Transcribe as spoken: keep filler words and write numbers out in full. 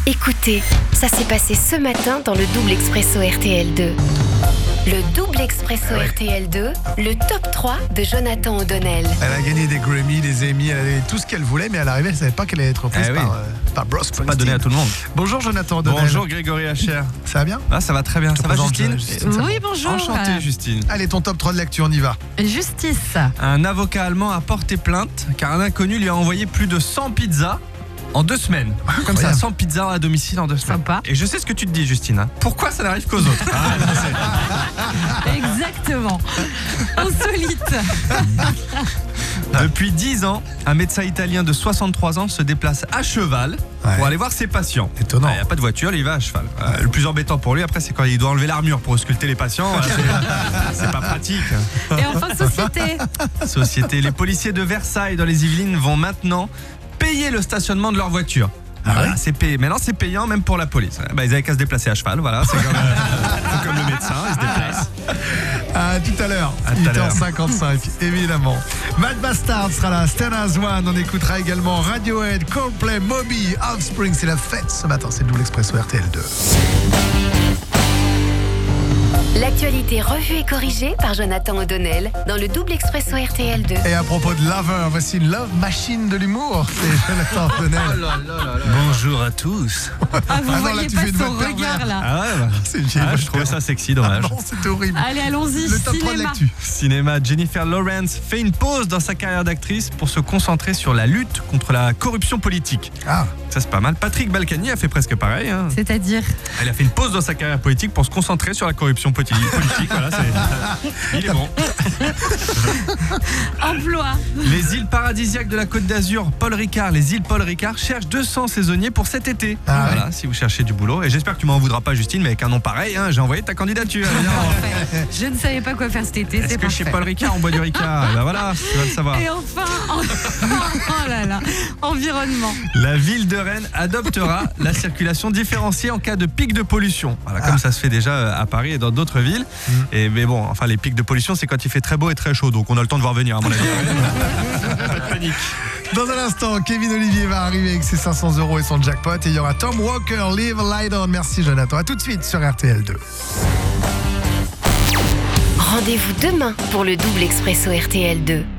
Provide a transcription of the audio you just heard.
Écoutez, ça s'est passé ce matin dans le Double Expresso R T L deux. Le Double Expresso R T L deux, le top trois de Jonathan O'Donnell. Elle a gagné des Grammy, des Emmy, elle avait tout ce qu'elle voulait, mais à l'arrivée, elle ne savait pas qu'elle allait être reprise eh oui. par, euh, par Bruce Springsteen. Pas donné à tout le monde. Bonjour Jonathan O'Donnell. Bonjour Grégory Hacher. Ça va bien? Ah, ça va très bien. Je Ça va présente, Justine, euh, Justine Salmon. Oui, bonjour. Enchanté Justine. Allez, ton top trois de lecture, on y va. Justice. Un avocat allemand a porté plainte car un inconnu lui a envoyé plus de cent pizzas en deux semaines. Comme ça, cent pizzas à domicile en deux semaines. Sympa. Et je sais ce que tu te dis, Justine. hein. Pourquoi ça n'arrive qu'aux autres? Ah, je sais. Exactement. Insolite. Depuis dix ans, un médecin italien de soixante-trois ans se déplace à cheval Ouais. pour aller voir ses patients. Étonnant. Il n'y a pas de voiture, il va à cheval. Euh, le plus embêtant pour lui, après, c'est quand il doit enlever l'armure pour ausculter les patients. Euh, c'est- c'est pas pratique. Et enfin, société. Société. Les policiers de Versailles dans les Yvelines vont maintenant payer le stationnement de leur voiture. Ah Voilà, ouais c'est payé. Maintenant, c'est payant même pour la police. Bah, ils avaient qu'à se déplacer à cheval. Voilà, c'est comme, euh, c'est comme le médecin, il se déplace. À tout à l'heure, À tout à huit heures l'heure. cinquante-cinq, évidemment. Mad Bastard sera là, Stand As One, on écoutera également Radiohead, Coldplay, Moby, Offspring, c'est la fête ce matin, c'est le Double Expresso R T L deux. L'actualité revue et corrigée par Jonathan O'Donnell dans le Double Expresso R T L deux. Et à propos de Lover, voici une Love Machine de l'humour, c'est Jonathan O'Donnell. Bonjour à tous. Ah, vous Ah non, voyez là, tu pas fais une son voix regard pervers. là. Ah ouais, bah. C'est une vieille Ah, voix je trouvais pervers. ça sexy, Ah dommage. non, c'était horrible. Allez, allons-y. Le top trois de cinéma. l'actu. Cinéma, Jennifer Lawrence fait une pause dans sa carrière d'actrice pour se concentrer sur la lutte contre la corruption politique. Ah, Ça, c'est pas mal. Patrick Balkany a fait presque pareil. hein. C'est-à-dire. Elle a fait une pause dans sa carrière politique pour se concentrer sur la corruption poti- politique. Voilà, c'est... Il est bon. Emploi. Les îles paradisiaques de la Côte d'Azur, Paul Ricard, les îles Paul Ricard cherchent deux cents saisonniers pour cet été. Ah voilà, si vous cherchez du boulot. Et j'espère que tu m'en voudras pas, Justine, mais avec un nom pareil, hein, j'ai envoyé ta candidature. évidemment. Parfait. Je ne savais pas quoi faire cet été. Est-ce C'est que parfait. chez Paul Ricard, on boit du Ricard? Ben voilà, tu vas le savoir. Et enfin, en- oh là là, environnement. La ville de Rennes adoptera la circulation différenciée en cas de pic de pollution. Voilà, comme Ah. ça se fait déjà à Paris et dans d'autres villes. Et mais bon, enfin les pics de pollution, c'est quand il fait très beau et très chaud, donc on a le temps de voir venir à mon avis. Pas de panique. dans un instant, Kevin Olivier va arriver avec ses cinq cents euros et son jackpot. Et il y aura Tom Walker, Live a Light On. Merci Jonathan. À tout de suite sur R T L deux. Rendez-vous demain pour le Double Expresso R T L deux.